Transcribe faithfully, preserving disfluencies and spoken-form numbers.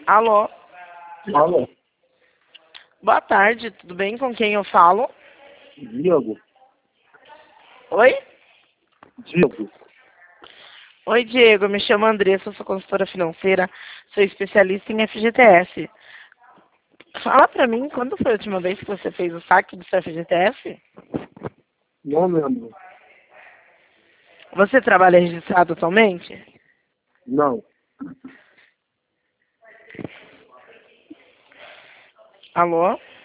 Alô? Alô? Boa tarde, tudo bem? Com quem eu falo? Diego? Oi? Diego? Oi, Diego, me chamo Andressa, sou consultora financeira, sou especialista em F G T S. Fala pra mim, quando foi a última vez que você fez o saque do seu F G T S? Não lembro. Você trabalha registrado atualmente? Não. Alô?